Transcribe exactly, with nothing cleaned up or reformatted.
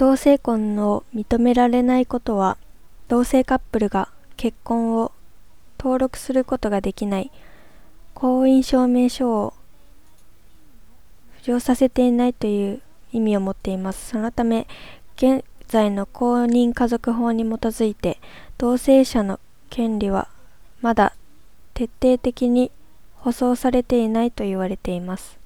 同性婚を認められないことは、同性カップルが結婚を登録することができない婚姻証明書を浮上させていないという意味を持っています。そのため、現在の公認家族法に基づいて、同性者の権利はまだ徹底的に保障されていないと言われています。